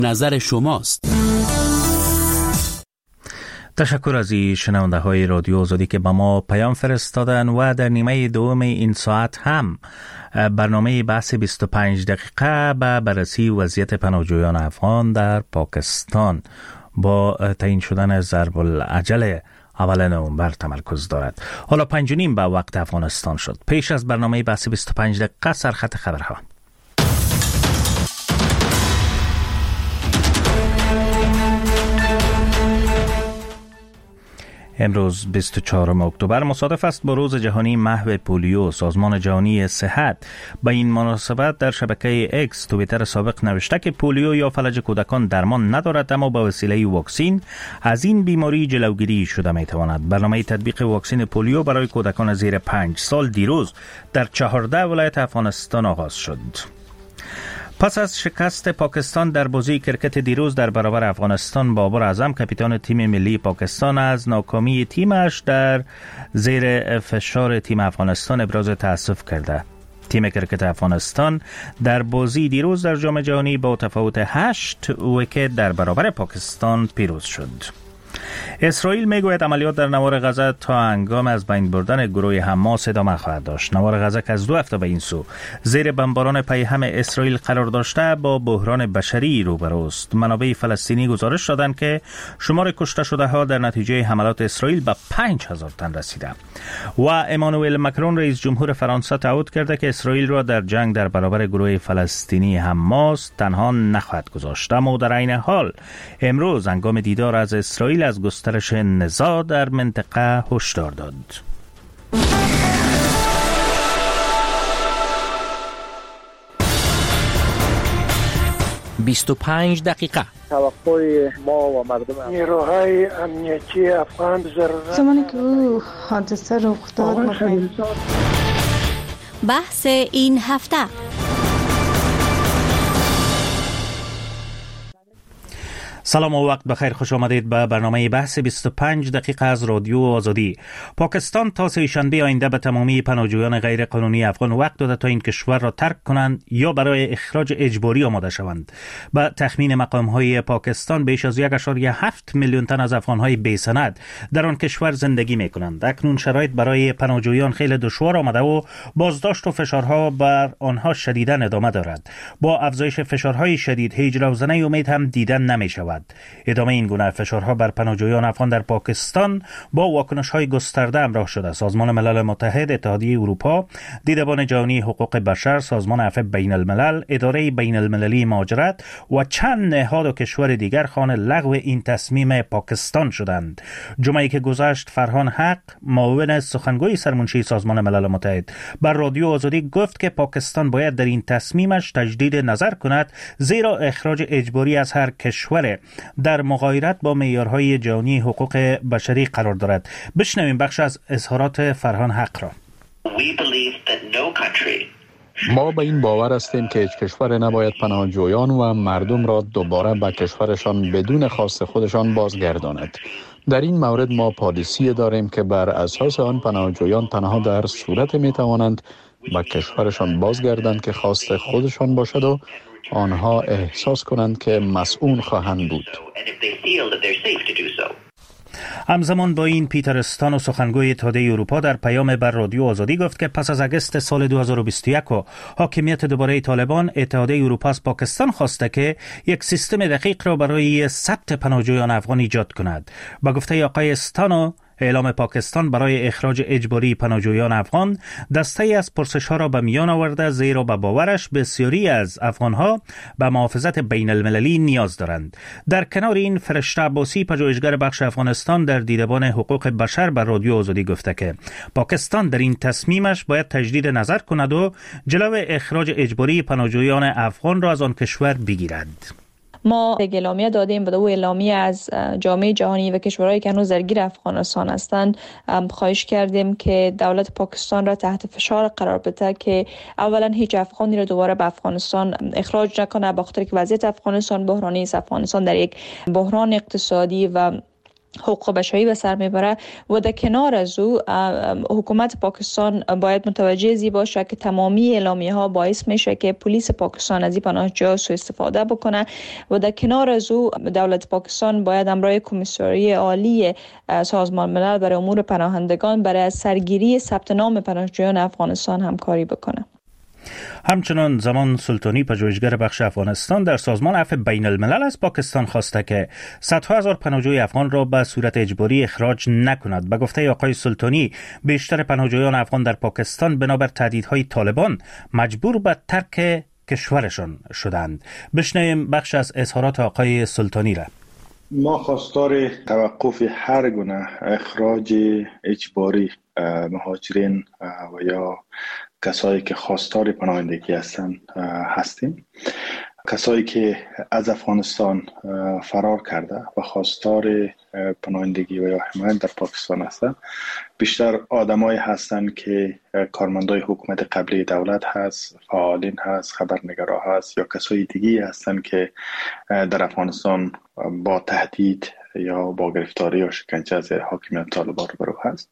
نظر شماست. تشکر از شنونده های رادیو آزادی که به ما پیام فرستادن و در نیمه دوم این ساعت هم برنامه بحث 25 دقیقه به بررسی وضعیت پناهجویان افغان در پاکستان با تعیین شدن ضرب العجل اول نوامبر تمرکز دارد. حالا 5:30 به وقت افغانستان شد. پیش از برنامه بحث 25 دقیقه سرخط خبرها. امروز 24 اکتبر مصادف است با روز جهانی محو پولیو. سازمان جهانی صحت به این مناسبت در شبکه اکس توییتر سابق نوشته که پولیو یا فلج کودکان درمان ندارد، اما با وسیله واکسین از این بیماری جلوگیری شده می تواند. برنامه تطبیق واکسین پولیو برای کودکان زیر 5 سال دیروز در 14 ولایت افغانستان آغاز شد. پس از شکست پاکستان در بازی کرکت دیروز در برابر افغانستان، بابر اعظم کاپیتان تیم ملی پاکستان از ناکامی تیمش در زیر فشار تیم افغانستان ابراز تأسف کرده. تیم کرکت افغانستان در بازی دیروز در جام جهانی با تفاوت 8 ویکت در برابر پاکستان پیروز شد. اسرائیل میگوید عملیات در نوار غزه تا هنگام از بین بردن گروه حماس ادامه خواهد داشت. نوار غزه که از 2 هفته به این سو زیر بمباران پیهم اسرائیل قرار داشته با بحران بشری روبروست. منابع فلسطینی گزارش دادند که شمار کشته شده ها در نتیجه حملات اسرائیل به 5000 تن رسیده. و امانوئل مکرون رئیس جمهور فرانسه تعهد کرده که اسرائیل را در جنگ در برابر گروه فلسطینی حماس تنها نخواهد گذاشت. اما در عین حال امروز هنگام دیدار از اسرائیل از گسترش نزاع در منطقه هشدار داد. 25 دقیقه. توقع ما و مردم نیروهای امنیتی افغان ضرورت زمانی که او حادثه رخ داد بحث این هفته. سلام و وقت بخیر، خوش آمدید به برنامه بحث 25 دقیقه از رادیو آزادی. پاکستان تا سه‌شنبه آینده به تمامی پناهجویان غیر قانونی افغان وقت داده تا این کشور را ترک کنند یا برای اخراج اجباری آماده شوند. به تخمین مقام‌های پاکستان بیش از 1.7 میلیون تن از افغان‌های بی‌سند در آن کشور زندگی می‌کنند. اکنون شرایط برای پناهجویان خیلی دشوار آمده و بازداشت و فشارها بر آنها شدیداً ادامه دارد. با افزایش فشارهای شدید هیچ روزنه امید هم دیدن نمی‌شود. ادامه این گونه فشارها بر پناهجویان افغان در پاکستان با واکنش‌های گسترده همراه شده. سازمان ملل متحد، اتحادیه اروپا، دیدبان جهانی حقوق بشر، سازمان عفو بین الملل، اداره بین المللی مهاجرت و چند نهاد و کشور دیگر خواهان لغو این تصمیم پاکستان شدند. جمعه‌ای که گذشت فرهان حق، معاون سخنگوی سرمنشی سازمان ملل متحد، بر رادیو آزادی گفت که پاکستان باید در این تصمیمش تجدید نظر کند، زیرا اخراج اجباری از هر کشور در مغایرت با معیارهای جهانی حقوق بشری قرار دارد. بشنویم بخش از اظهارات فرهان حق را. ما به این باور هستیم که هیچ کشور نباید پناهجویان و مردم را دوباره به کشورشان بدون خواست خودشان بازگرداند. در این مورد ما پالیسی داریم که بر اساس آن پناهجویان تنها در صورت می توانند به کشورشان بازگردند که خواست خودشان باشد و آنها احساس کنند که مسئول خواهند بود. همزمان با این پیتر استانو سخنگوی اتحادیه اروپا در پیام بر رادیو آزادی گفت که پس از اگست سال 2021 و حاکمیت دوباره طالبان، اتحادیه اروپا از پاکستان خواسته که یک سیستم دقیق را برای ثبت پناهجویان افغان ایجاد کند. با گفته آقای استانو، اعلام پاکستان برای اخراج اجباری پناهجویان افغان دسته‌ای از پرسش‌ها را به میان آورده، زیرا به باورش بسیاری از افغان‌ها به محافظت بین المللی نیاز دارند. در کنار این، فرشته عباسی، پژوهشگر بخش افغانستان در دیدبان حقوق بشر بر رادیو آزادی گفته که پاکستان در این تصمیمش باید تجدید نظر کند و جلو اخراج اجباری پناهجویان افغان را از آن کشور بگیرد. ما اعلامیه دادیم به اعلامیه از جامعه جهانی و کشورهایی که هنوز درگیر افغانستان هستند، خواهش کردیم که دولت پاکستان را تحت فشار قرار بده که اولا هیچ افغانی را دوباره به افغانستان اخراج نکنه، به خاطر که وضعیت افغانستان بحرانی است. افغانستان در یک بحران اقتصادی و حقوق بشری به سر میبره و در کنار از او حکومت پاکستان باید متوجه زی باشه که تمامی اعلامیه ها باعث میشه که پلیس پاکستان از این پناهجویان سوء استفاده بکنه و در کنار از او دولت پاکستان باید همراه کمیسیون عالی سازمان ملل برای امور پناهندگان برای سرگیری ثبت نام پناهجویان افغانستان همکاری بکنه. همچنان زمان سلطانی، پژوهشگر بخش افغانستان در سازمان عفو بین الملل از پاکستان خواسته که صدها هزار پناهجوی افغان را به صورت اجباری اخراج نکند. به گفته آقای سلطانی، بیشتر پناهجویان افغان در پاکستان بنابر تهدیدهای طالبان مجبور به ترک کشورشان شدند. بشنویم بخش از اظهارات آقای سلطانی را. ما خواستار توقف هر گونه اخراج اجباری مهاجرین و یا کسایی که خواستار پناهندگی هستیم. کسایی که از افغانستان فرار کرده و خواستار پناهندگی و یا حمایت در پاکستان هستند، بیشتر آدمایی هستند که کارمندای حکومت قبلی دولت هست، فعالین هست، خبرنگارا هست یا کسای دیگه هستند که در افغانستان با تهدید یا با گرفتاری یا شکنجه از حاکمیت طالبان روبرو هست.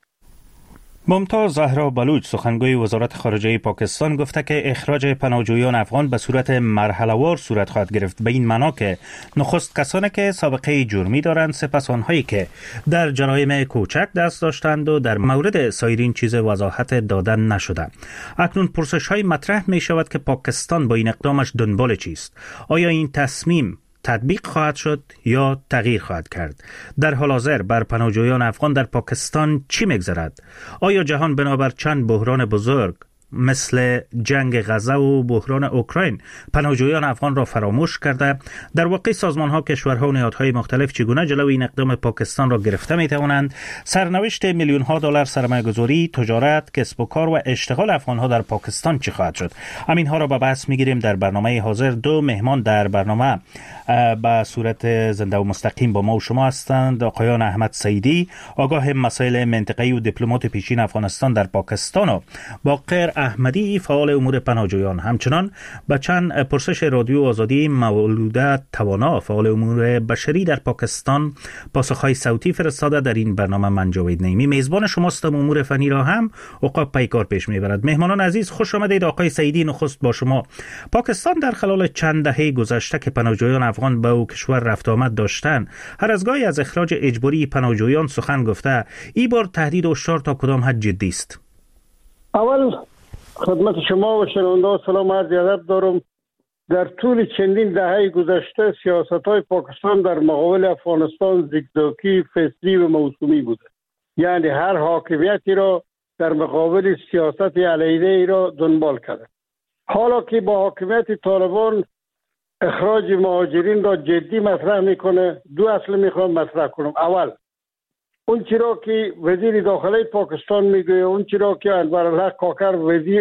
ممتاز زهرا بلوچ، سخنگوی وزارت خارجه پاکستان، گفته که اخراج پناهجویان افغان به صورت مرحله‌وار صورت خواهد گرفت، به این معنا که نخست کسانی که سابقه جرمی دارند، سپس آنهایی که در جرایم کوچک دست داشتند و در مورد سایرین چیز وضاحت دادن نشده. اکنون پرسش‌های مطرح می شود که پاکستان با این اقدامش دنبال چیست؟ آیا این تصمیم تطبیق خواهد شد یا تغییر خواهد کرد؟ در حال حاضر بر پناهجویان افغان در پاکستان چی می‌گذرد؟ آیا جهان بنابر چند بحران بزرگ مثل جنگ غزه و بحران اوکراین پناهجویان افغان را فراموش کرده؟ در واقع سازمان‌ها، کشورها و نهادهای مختلف چگونه جلوی این اقدام پاکستان را گرفته می‌توانند؟ سرنوشت میلیون‌ها دلار سرمایه‌گذاری، تجارت، کسب و کار و اشتغال افغان‌ها در پاکستان چی خواهد شد؟ همین‌ها را به بحث می‌گیریم در برنامه حاضر. دو مهمان در برنامه به صورت زنده و مستقیم با ما و شما هستند. آقایان احمد سعیدی، آگاه مسائل منطقه‌ای و دیپلمات پیشین افغانستان در پاکستان، و باقر احمدی، فعال امور پناهجویان. همچنان به چند پرسش رادیو آزادی مولوده توانا، فعال امور بشری در پاکستان، پاسخهای صوتی فرستاده. در این برنامه من جاوید نعیمی میزبان شماستم. امور فنی را هم عقاب پیکار پیش میبرد. مهمانان عزیز، خوش آمدید. آقای سعیدی، نخست با شما. پاکستان در خلال چند دهه گذشته که پناهجویان افغان به او کشور رفت آمد داشتند، هر از گاهی از اخراج اجباری پناهجویان سخن گفته. این بار تهدید و هشدار تا کدام حد جدی است؟ اول خدمت شما و شنونده سلام عرض ادب دارم. در طول چندین دهه گذشته سیاست‌های پاکستان در مقابل افغانستان زیگزاگی، فصلی و موسومی بوده. یعنی هر حاکمیتی را در مقابل سیاست علیحده ای را دنبال کرده. حالا که با حاکمیت طالبان اخراج مهاجرین را جدی مطرح میکنه، دو اصل میخوام مطرح کنم. اول اون چرا که وزیر داخلی پاکستان میگه، اون چرا که انورالحق کاکر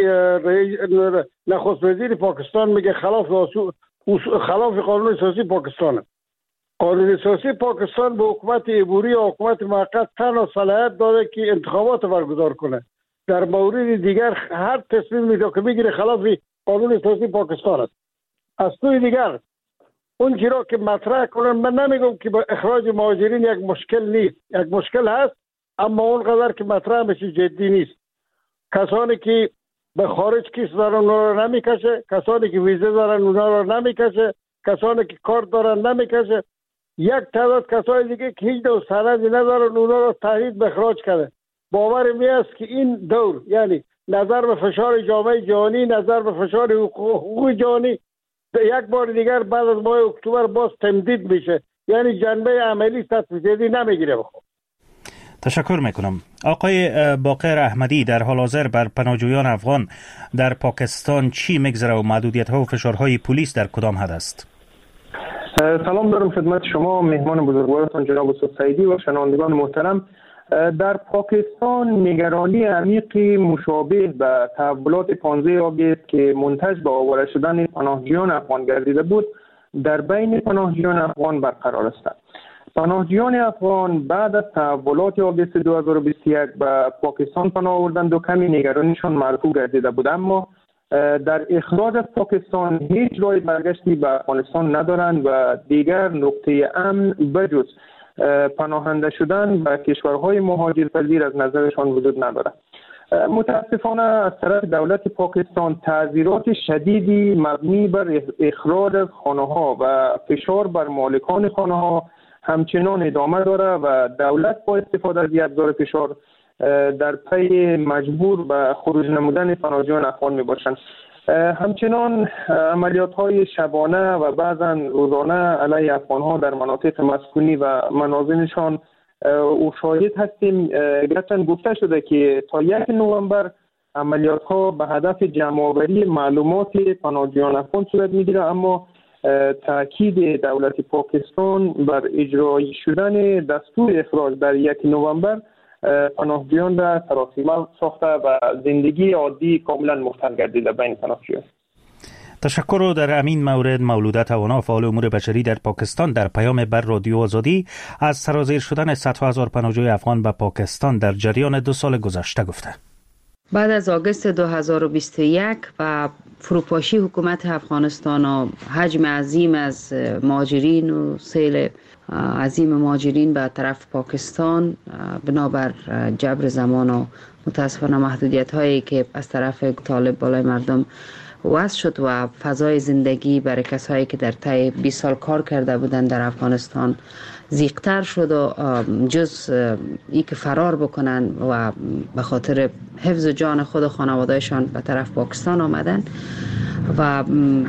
نخست وزیر پاکستان میگه خلاف قانون اساسی پاکستانه. قانون اساسی پاکستان به حکومت عبوری و حکومت موقت تنها صلاحیت داده که انتخابات برگزار کنه. در مورد دیگر هر تصمیمی که میگیره خلاف قانون اساسی پاکستان است. از سوی دیگر اون چیزا که مطرح کنن، من نمیگم که با اخراج مهاجرین یک مشکل نیست، یک مشکل هست، اما اونقدر که مطرح میشه جدی نیست. کسانی که به خارج کیس دارن اونا رو نمیکشه، کسانی که ویزه دارن اونا رو نمیکشه، کسانی که کارت دارن نمیکشه. یک تعداد کسای دیگه که هیچ نوع سندی ندارن اونا رو تهدید به اخراج کرده. باور می است که این دور، یعنی نظر به فشار جامعه جهانی، نظر به فشار حقوق جهانی، یک بار دیگر بعد از ماه اکتبر باز تمدید میشه، یعنی جنبه عملی تطبیقی نمیگیره. بخوام تشکر میکنم. آقای باقر احمدی، در حال حاضر بر پناهجویان افغان در پاکستان چی میگذره و محدودیت ها و فشارهای پلیس در کدام حد است؟ سلام دارم خدمت شما، مهمان بزرگوارتان جناب استاد سعیدی و شنوندگان محترم. در پاکستان نگرانی عمیقی مشابه به تحولات 15 آگست که منتج به آواره شدن پناهجویان افغان گردیده بود در بین پناهجویان افغان برقرار است. پناهجویان افغان بعد از تحولات آگست 2021 به پاکستان پناه آوردند و کمی نگرانیشان مرفوع گردیده بود، اما در اخراج از پاکستان هیچ راه برگشتی به افغانستان ندارند و دیگر نقطه امن بجز پناهنده شدن به کشورهای مهاجرپذیر از نظرشان وجود نداره. متاسفانه از طرف دولت پاکستان تعذیرات شدیدی مبنی بر اخراج از خانه‌ها و فشار بر مالکان خانه‌ها همچنان ادامه داره و دولت با استفاده از ابزار فشار در پی مجبور به خروج نمودن پناهجویان افغان میباشند. همچنان عملیات‌های شبانه و بعضا روزانه علیه افغان‌ها در مناطق مسکونی و منازلشان او شاهد هستیم. گرچند گفته شده که تا 1 نوامبر عملیات‌ها به هدف جمع‌آوری معلومات پناهجویان افغان صورت می‌گیرد، اما تاکید دولت پاکستان بر اجرایی شدن دستور اخراج در 1 نوامبر پناهجویان را سراسیمه ساخته و زندگی عادی کاملا مختل گردیده بین پناهجویان. تشکر. در امین مورد مولوده توانا فعال امور بشری در پاکستان در پیام بر رادیو آزادی از سرازیر شدن صدها هزار پناهجوی افغان به پاکستان در جریان 2 سال گذشته گفته. بعد از آگوست 2021 و فروپاشی حکومت افغانستان و حجم عظیم از مهاجرین و سیل عظیم مهاجرین به طرف پاکستان بنابر جبر زمان و متاسفانه محدودیت هایی که از طرف طالب بالای مردم وضع شد و فضای زندگی برای کسایی که در طی 20 سال کار کرده بودن در افغانستان ضیق‌تر شد و جز ای که فرار بکنن و به خاطر حفظ جان خود و خانوادهشان به طرف پاکستان آمدن و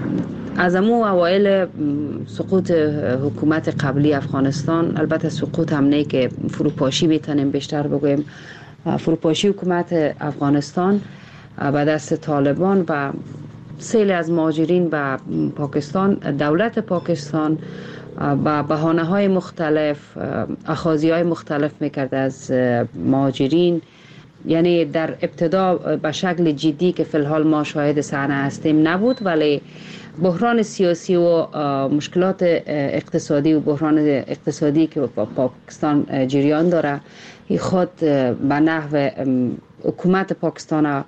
از امو اوایل سقوط حکومت قبلی افغانستان، البته سقوط هم نه که فروپاشی میتونیم بیشتر بگویم، فروپاشی حکومت افغانستان به دست طالبان و سیل از مهاجرین به پاکستان، دولت پاکستان با بهانه‌های مختلف اخاذی‌های مختلف میکرد از مهاجرین. یعنی در ابتدا به شکل جدی که فی الحال ما شاهد صحنه هستیم نبود، ولی بحران سیاسی و مشکلات اقتصادی و بحران اقتصادی که با پاکستان جریان داره خود به نحو حکومت پاکستان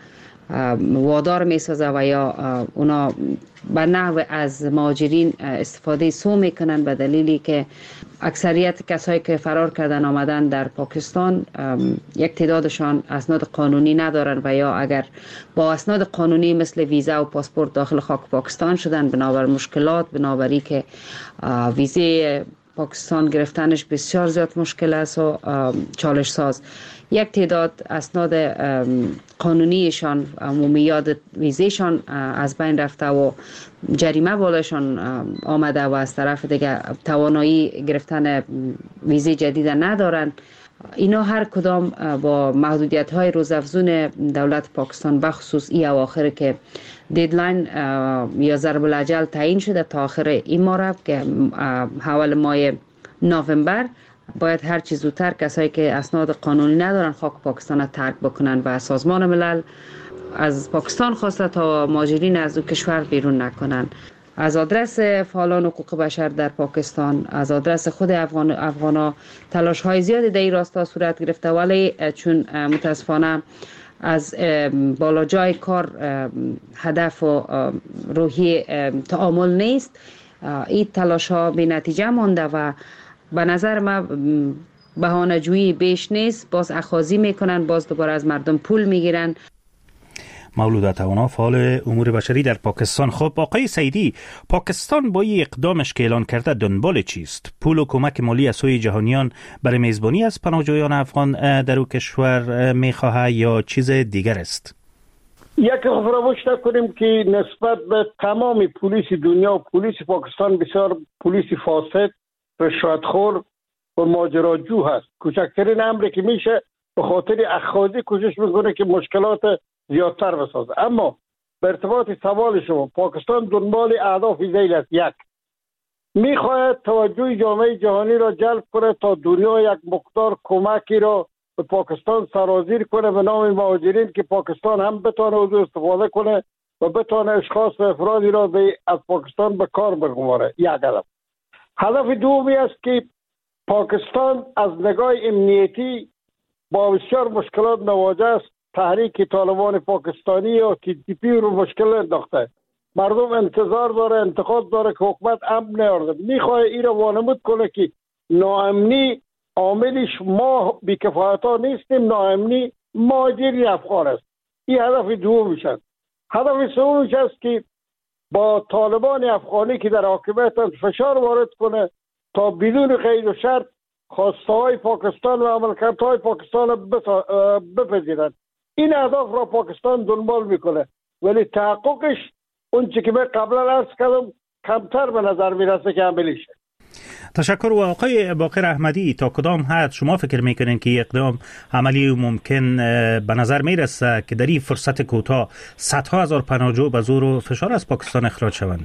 وادار میسازه و یا اونا به نحو از مهاجرین استفاده سو میکنن به دلیلی که اکثریت کسایی که فرار کردن آمدن در پاکستان یک تعدادشان اسناد قانونی ندارن و یا اگر با اسناد قانونی مثل ویزا و پاسپورت داخل خاک پاکستان شدن بنابر مشکلات، بنابری که ویزه پاکستان گرفتنش بسیار زیاد مشکل است و چالش ساز. یک تعداد اسناد قانونیشان عمومیات ویزهشان از بین رفته و جریمه بالاشان آمده و از طرف دیگه توانایی گرفتن ویزه جدید ندارن. اینا هر کدام با محدودیت های روزافزون دولت پاکستان بخصوص ای اواخر که دیدلاین یا ضرب الاجل تعیین شده تا آخر این ماه که حوال ماه نوامبر باید هر چیز زودتر کسایی که اسناد قانونی ندارن خاک پاکستان را ترک بکنن و سازمان ملل از پاکستان خواسته تا مهاجرین از او کشور بیرون نکنن. از آدرس فعالان حقوق بشر در پاکستان، از آدرس خود افغانا تلاش های زیادی در این راستا صورت گرفته، ولی چون متاسفانه از بالا جای کار هدف و روحی تعامل نیست، این تلاش ها بی نتیجه مانده و به نظر ما بهانه جویی بیش نیست. باز اخاذی میکنن، باز دوباره از مردم پول میگیرن. مولوده توانا فعال امور بشری در پاکستان. خب آقای سیدی، پاکستان با این اقدامش که اعلان کرده دنبال چیست؟ پول و کمک مالی از سوی جهانیان برای میزبانی از پناهجویان افغان در او کشور میخواهد یا چیز دیگر است؟ یک فراموش نکنیم که نسبت به تمام پلیس دنیا و پلیس پاکستان بسیار پلیس فاسد، رشوتخور و ماجراجو هست. کوچکترین امری که میشه به خاطر اخاذی کوشش میکنه که مشکلات زیادتر بسازه. اما به ارتباط سوال شما، پاکستان دنبال اهداف ذیل است. یک، میخواهد توجه جامعه جهانی را جلب کنه تا دنیا یک مقدار کمکی را به پاکستان سرازیر کنه به نام مهاجرین که پاکستان هم بتونه از استفاده کنه و بتونه اشخاص و افرادی را از پاکستان به کار بگماره. یک هدف. هدف دومی است که پاکستان از نگاه امنیتی با بسیار مشکلات مواجه است. تحریک طالبان پاکستانی یا TTP رو مشکل انداخته. مردم انتظار داره، انتقاد داره که حکومت امن نیارده. میخواه این رو وانمود کنه که ناامنی عاملش ما بی‌کفایت ها نیستیم، ناامنی مهاجرین افغان است. این هدف دومش است. هدف سومش است که با طالبان افغانی که در حاکمیت فشار وارد کنه تا بدون قید و شرط خواسته های پاکستان و عملکردهای پاکستان بپذیرند. این اهداف را پاکستان دنبال میکنه، ولی تحققش اونچه که من قبلا عرض کردم کمتر به نظر میرسه که عملیشه. تشکر. و آقای باقر احمدی، تا کدام حد شما فکر میکنین که اقدام عملی و ممکن به نظر میرسه که در این فرصت کوتاه صدها هزار پناهجو به زور و فشار از پاکستان اخراج شوند؟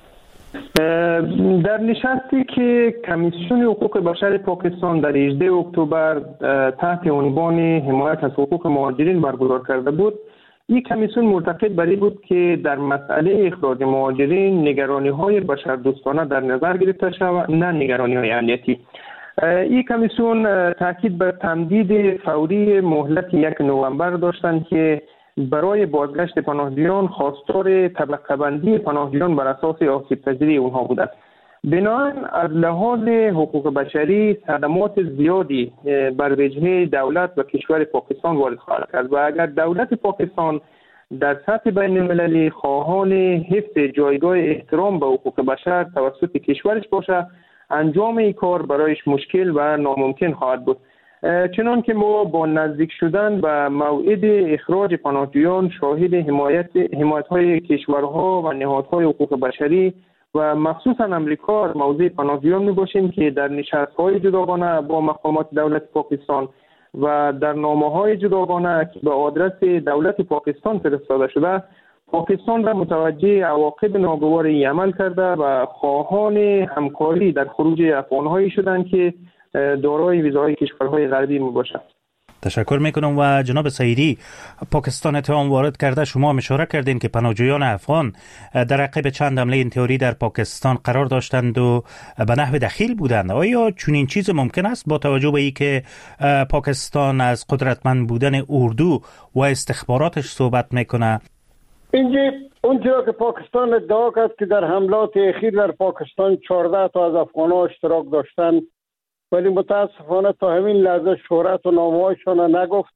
در نشستی که کمیسیون حقوق بشر پاکستان در 18 اکتبر تحت عنوان حمایت از حقوق مهاجرین برگزار کرده بود، این کمیسیون معتقد بر این بود که در مسئله اخراج مهاجرین نگرانی‌های بشردوستانه در نظر گرفته شود، نه نگرانی‌های امنیتی. این کمیسیون تاکید بر تمدید فوری مهلت 1 نوامبر داشتند که برای بازگشت پناهجویان خواستار طبقه بندی پناهجویان بر اساس آسیب پذیری اونها بودند. بنابراین از لحاظ حقوق بشری صدمات زیادی بر وجهه دولت و کشور پاکستان وارد خواهد کرد و اگر دولت پاکستان در سطح بین المللی خواهان حفظ جایگاه احترام به حقوق بشر توسط کشورش باشه، انجام این کار برایش مشکل و ناممکن خواهد بود. چنان که ما با نزدیک شدن به موعد اخراج پناهجویان شاهد حمایت‌های کشورها و نهادهای حقوق بشری و مخصوصا امریکا در موضوع پناهجویان میباشیم که در نشست‌های جداگانه با مقامات دولت پاکستان و در نامه‌های جداگانه که به آدرس دولت پاکستان فرستاده شده، پاکستان را متوجه عواقب ناگوار این عمل کرده و خواهان همکاری در خروج افغان‌هایی شدند که دارای ویزاهای کشورهای غربی میباشند. تشکر میکنم. و جناب سعیدی، پاکستان اتهام وارد کرده، شما اشاره کردین که پناهجویان افغان در عقب چند حمله انتحاری در پاکستان قرار داشتند و به نحو دخیل بودند. آیا چنین چیز ممکن است با توجه به اینکه پاکستان از قدرتمند بودن اردو و استخباراتش صحبت میکنه؟ اینجا اونجا که پاکستان ادعا کرد که در حملات اخیر در پاکستان 14 تا از افغان‌ها اشتراک داشتند، ولی متاسفانه تا همین لحظه شهرت و نامه‌هایشان نگفت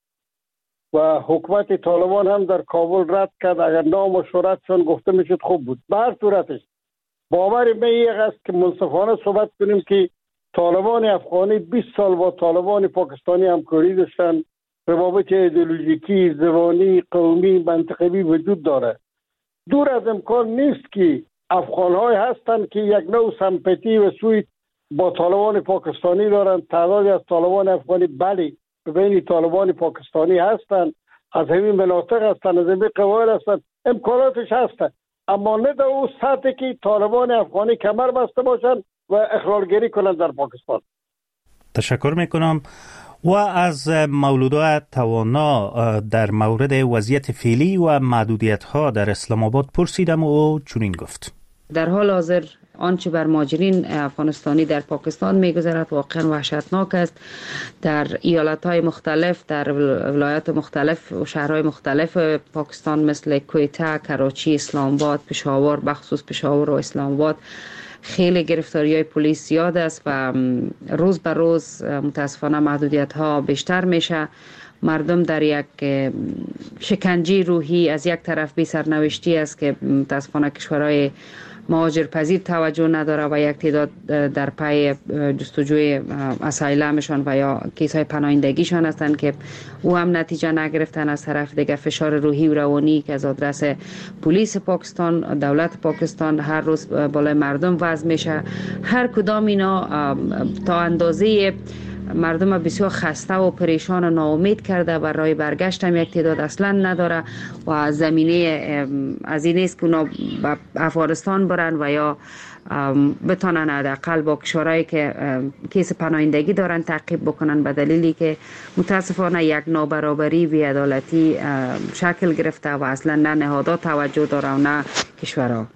و حکومت طالبان هم در کابل رد کرد. اگر نام و شهرتشان گفته میشد خوب بود. به هر صورتش باور من یک است که منصفانه صحبت کنیم که طالبان افغانی 20 سال با طالبان پاکستانی همکاری داشتن. روابط ایدئولوژیکی، زبانی، قومی، منطقوی وجود داره. دور از امکان نیست که افغان‌های هستند که یک نوع سمپاتی و سوی با طالبان پاکستانی دارند. تعدادی از طالبان افغانی بلی بین طالبان پاکستانی هستند، از همین مناطق هستند، از همین قبایل هستند، امکاناتش هستند، اما نه در اون سطحی که طالبان افغانی کمر بسته باشند و اخلالگری کنند در پاکستان. تشکر میکنم. و از مولودا توانا در مورد وضعیت فعلی و محدودیت‌ها در اسلام آباد پرسیدم و او چنین گفت: در حال حاضر آنچه بر مهاجرین افغانستانی در پاکستان میگذرد واقعا وحشتناک است. در ایالت‌های مختلف، در ولایات مختلف و شهرهای مختلف پاکستان مثل کویتا، کراچی، اسلام آباد، پشاور، بخصوص پشاور و اسلام آباد خیلی گرفتاری‌های پلیس زیاد است و روز به روز متاسفانه محدودیت‌ها بیشتر میشه. مردم در یک شکنجه روحی از یک طرف بی سرنوشتی است که متاسفانه کشورهای مهاجرپذیر توجه نداره و یک تعداد در پای جستجوی اسایلمشان و یا کیس‌های پناهندگیشان هستند که او هم نتیجه نگرفتن. از طرف دیگه فشار روحی و روانی که از آدرس پلیس پاکستان، دولت پاکستان هر روز بالای مردم وضع میشه. هر کدام اینا تا اندازه مردم بسیار خسته و پریشان و ناامید کرده و راه برگشت هم یک تعداد اصلا نداره و زمینه از این است که اونا به افغانستان برن و یا بتانن حداقل با کشورهایی که کیس پناهندگی دارن تعقیب بکنن، به دلیلی که متاسفانه یک نابرابری بی‌عدالتی شکل گرفته و اصلا نه نهادها توجه داره و نه کشورها.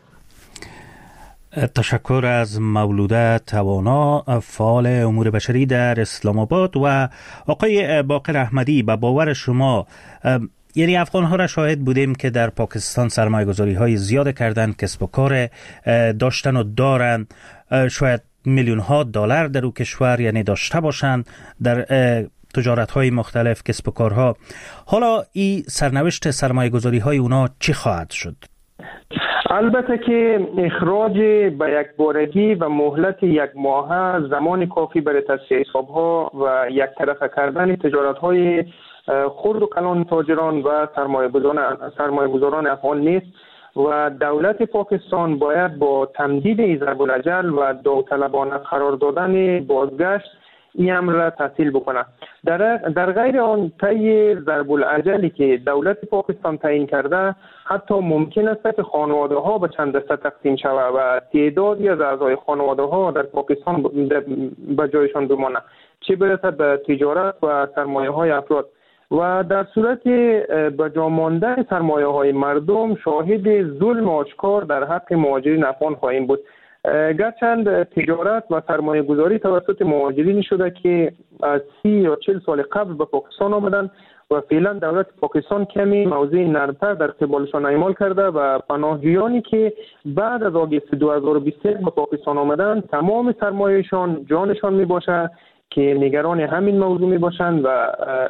تشکر از مولوده توانا، فعال امور بشری در اسلام آباد. و آقای باقر احمدی، به باور شما یعنی افغان ها را شاهد بودیم که در پاکستان سرمایه گذاری های زیاد کردن، کسب و کار داشتن و دارن، شاید میلیون ها دلار در او کشور یعنی داشته باشند در تجارت های مختلف، کسب و کارها. حالا این سرنوشت سرمایه گذاری های اونا چی خواهد شد؟ البته که اخراج به یک بارگی و مهلت یک ماه زمان کافی برای تصفیه حساب‌ها و یک طرفه کردن تجارت‌های خرد و کلان تاجران و سرمایه‌گذاران افغان نیست و دولت پاکستان باید با تمدید ضرب الاجل و داوطلبانه قرار دادن بازگشت این امر را تحصیل بکنه. در غیر آن طی ضرب الاجلی که دولت پاکستان تعیین کرده، حتی ممکن است که خانواده ها به چند دسته تقسیم شود و تعدادی از اعضای خانواده ها در پاکستان به جایشان بمانه، چه برسد به تجارت و سرمایه های افراد. و در صورت به جا ماندن سرمایه های مردم شاهد ظلم آشکار در حق مهاجرین افغان خواهیم بود. گرچند تجارت و سرمایه گذاری توسط مهاجرین شده که از 30 یا 40 سال قبل به پاکستان آمدند و فعلا دولت پاکستان کمی موضع نرمتر در قبالشان اعمال کرده و پناهجویانی که بعد از آگست 2021 به پاکستان آمدند تمام سرمایهشان جانشان می باشه که نگران همین موضوع می باشند و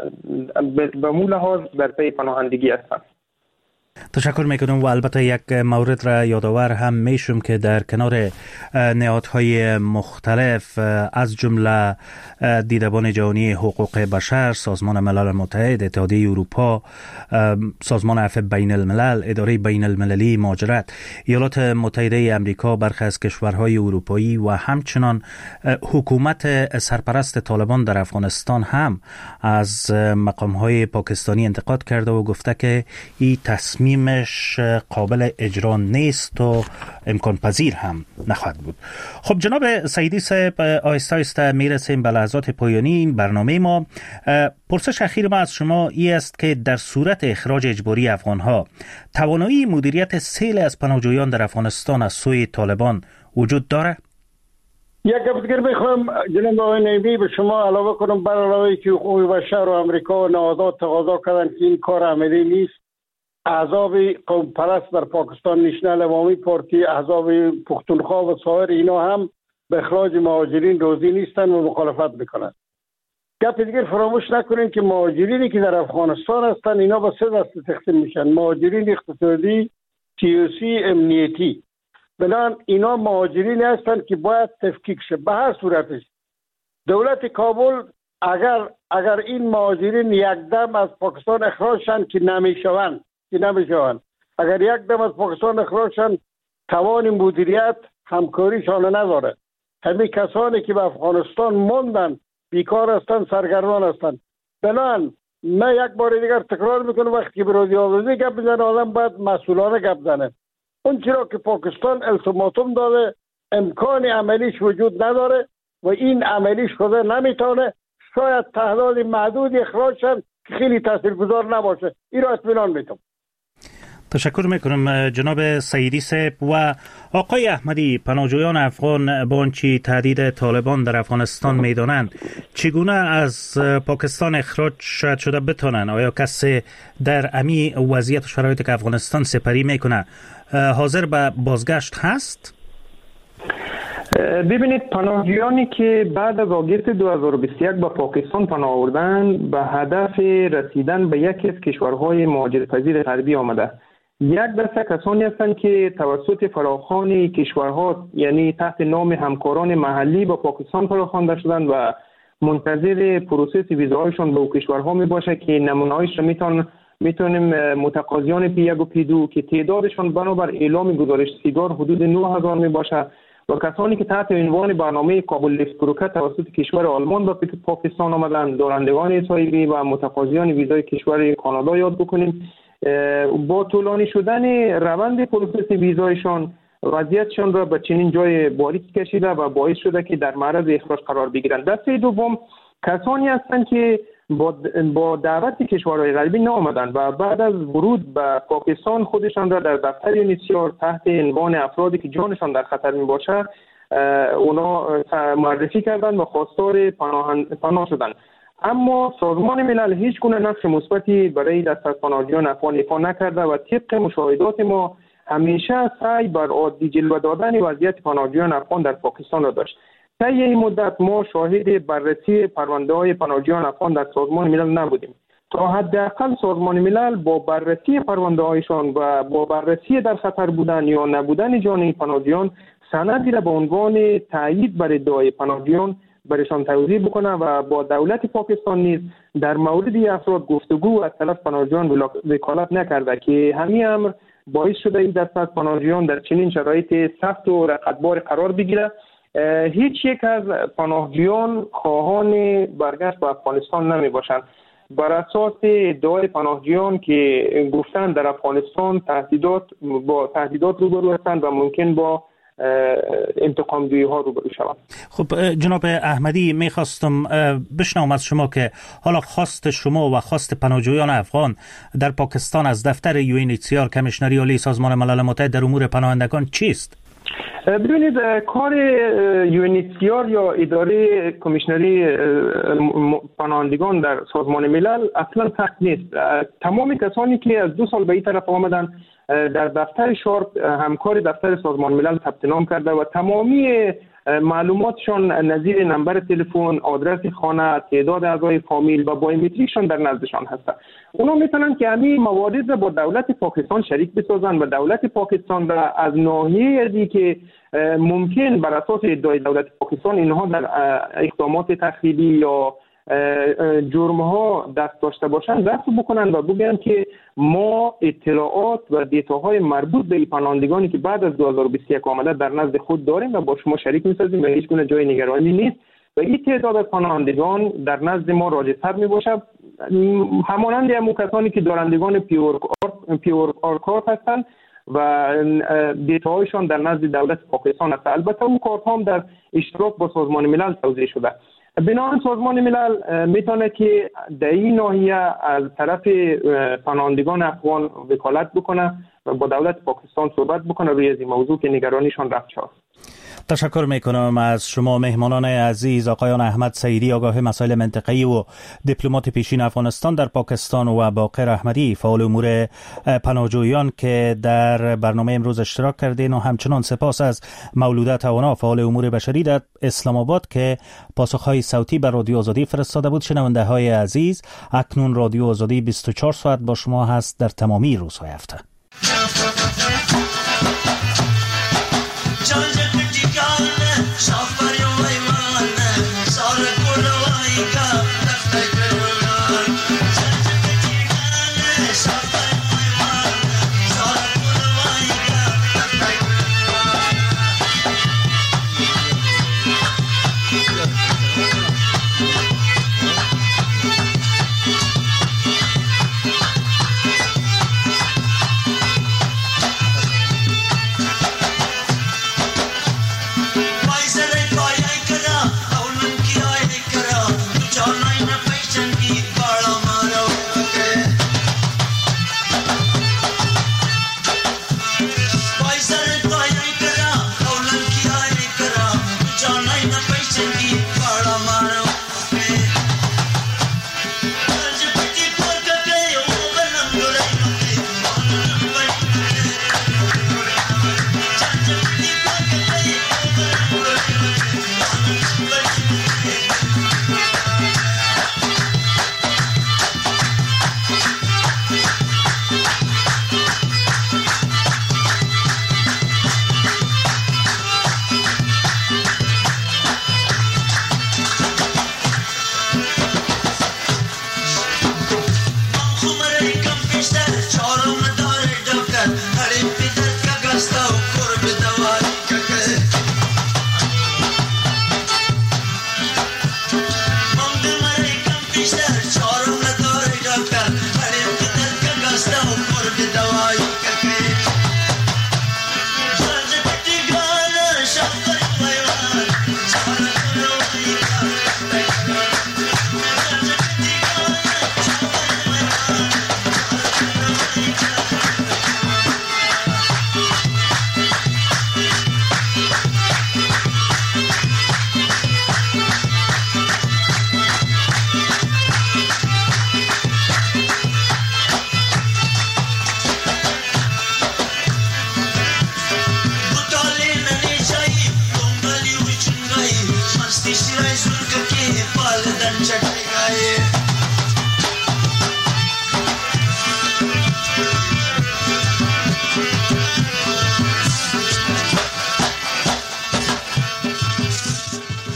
به مو لحاظ در پی پناهندگی هستند. تشکر میکنم و البته یک مورد را یادآور هم میشم که در کنار نهادهای مختلف از جمله دیدبان جهانی حقوق بشر، سازمان ملل متحد، اتحادیه اروپا، سازمان عفو بین الملل، اداره بین المللی مهاجرت، ایالات متحده امریکا، برخی از کشورهای اروپایی و همچنان حکومت سرپرست طالبان در افغانستان هم از مقامهای پاکستانی انتقاد کرده و گفته که این تصمیمش قابل اجرا نیست و امکان پذیر هم نخواهد بود. خب جناب سعیدی صاحب، آهسته آهسته میرسیم به لحظات پایانی این برنامه ما. پرسش اخیر ما از شما این است که در صورت اخراج اجباری افغانها توانایی مدیریت سیل از پناهجویان در افغانستان از سوی طالبان وجود داره؟ یک گپ دیگر میخوام جناب آقای نعیمی به شما علاوه کنم بر علاوه که حقوق بشر و امریکا و نهادات تقاضا کردن که این کار عملی نیست. احزاب قوم پرست در پاکستان، نشنل عوامی پارتی، احزاب پختونخوا و سایر اینا هم به اخراج مهاجرین راضی نیستن و مخالفت میکنن. گپ دیگر فراموش نکنین که مهاجرینی که در افغانستان هستن اینا به 3 دسته تقسیم میشن: مهاجرین اقتصادی، سیاسی، امنیتی. بنابراین اینا مهاجرین هستن که باید تفکیک شه به هر صورتش. دولت کابل اگر این مهاجرین یک دم از پاکستان اخراج شن که نمیشوند، اگر یک دم از پاکستان اخراج شن توان مدیریت همکاریشان نداره. همین کسانی که به افغانستان موندن بیکار هستن، سرگردان هستن. بنابراین من یک بار دیگر تکرار میکنم وقتی که برادی آزادی گپ بزنه آدم باید مسئولانه گپ بزنه. اون چرا که پاکستان التیماتوم داده امکان عملیش وجود نداره و این عملیش خود نمیتونه. شاید تعداد محدود اخراج شد که خیلی تاثیرگذار نباشه. این را اطمینان میدم. تشکر میکنم جناب سعیدی صاحب. و آقای احمدی، پناهجویان افغان با آنچه تهدید طالبان در افغانستان میدانند چگونه از پاکستان اخراج شده بتونن؟ آیا کسی در امی وضعیت و شرایطی که افغانستان سپری میکنه حاضر به بازگشت هست؟ ببینید، پناهجویانی که بعد از آگست 2021 به پاکستان پناه آوردن به هدف رسیدن به یکی از کشورهای مهاجرپذیر غربی آمده. یک دسته کسانی هستند که توسط فراخوان کشورها یعنی تحت نام همکاران محلی به پاکستان فراخوانده شدند و منتظر پروسس ویزاهایشان به کشورها می باشه که نمونه‌هایش را میتونیم متقاضیان P1 و P2 که تعدادشان بنابر اعلام گزارش سیگار حدود 9000 می باشه و کسانی که تحت عنوان برنامه کابل لیفت بروکر توسط کشور آلمان به پاکستان آمدند، دارندگان اسرائیلی و متقاضیان ویزای کشور کانادا یاد بکنیم. با طولانی شدن روند پروسس ویزایشان وضعیتشان را به چنین جای باریک کشیده و باعث شده که در معرض اخراج قرار بگیرند. دسته دوم کسانی هستند که با دعوت کشورهای غربی نآمدند و بعد از ورود به پاکستان خودشان را در دفتر یونیسیار تحت عنوان افرادی که جانشان در خطر می باشد اونا معرفی کردند و خواستار پناه شدند. اما سازمان ملل هیچ گونه نقش مثبتی برای دست از پناهجویان افغان ایفا نکرده و طبق مشاهدات ما همیشه سعی بر عادی جلوه دادن وضعیت پناهجویان افغان در پاکستان را داشت. طی این مدت ما شاهد بررسی پرونده‌های پناهجویان افغان در سازمان ملل نبودیم. تا حداقل سازمان ملل با بررسی پرونده‌هایشان و با بررسی در خطر بودن یا نبودن جان پناهجویان سندی را به عنوان تایید بر ادعای پناهجویان برشان توضیح بکنه و با دولت پاکستان نیز در مورد افراد گفتگو از طرف پناهجویان وکالت نکرده که همین امر باعث شده این دسته از پناهجویان در چنین شرایط سخت و رقتبار قرار بگیره. هیچ یک از پناهجویان خواهان برگشت به افغانستان نمی باشند. بر اساس ادعای پناهجویان که گفتن در افغانستان تهدیدات روبرو هستند و ممکن با انتقام جویی ها روبرو شوند. خب جناب احمدی، میخواستم بشنوم از شما که حالا خواست شما و خواست پناهجویان افغان در پاکستان از دفتر UNHCR کمیشنری عالی سازمان ملل متحد در امور پناهندگان چیست؟ ببینید، کار UNHCR یا اداره کمیشنری پناهندگان در سازمان ملل اصلا سخت نیست. تمام کسانی که از 2 سال به این طرف آمدن در دفتر شارپ همکار دفتر سازمان ملل ثبت نام کرده و تمامی معلوماتشان نظیر نمبر تلفن، آدرس خانه، تعداد اعضای فامیل و بایومتریکشان در نزدشان هست. اونا میتونن که همین موارد را با دولت پاکستان شریک بسازن و دولت پاکستان را از ناحیه ازی که ممکن بر اساس ادعای دولت پاکستان اینها در اقدامات تخریبی یا جرم‌ها دست داشته باشند دست بکنن و بگن که ما اطلاعات و دیتاهای مربوط به پناهندگانی که بعد از 2021 آمده در نزد خود داریم و با شما شریک می‌سازیم و هیچ گونه جای نگرانی نیست و این تعداد از پناهندگان در نزد ما راجع‌تر می‌باشد، همانند همون کسانی که دارندگان پیور آرکارت هستند و دیتاهایشان در نزد دولت پاکستان است. البته اون کارت هم در اشتراک با سازمان ملل توزیع شده. بنابراین سازمان ملل میتونه که در این ناحیه از طرف پناهندگان افغان وکالت بکنه و با دولت پاکستان صحبت بکنه روی این موضوع که نگرانیشان رفع شد. تشکر میکنم از شما مهمانان عزیز، آقایان احمد سعیدی، آگاه مسائل منطقه‌ای و دیپلمات پیشین افغانستان در پاکستان و باقر احمدی، فعال امور پناهجویان که در برنامه امروز اشتراک کردین، و همچنان سپاس از مولوده توانا، فعال امور بشری در اسلام آباد که پاسخهای صوتی بر رادیو آزادی فرستاده بود. شنونده های عزیز، اکنون رادیو آزادی 24 ساعت با شما هست در تمامی روزهای هفته. Stiștirai sulcă cheie pală, dar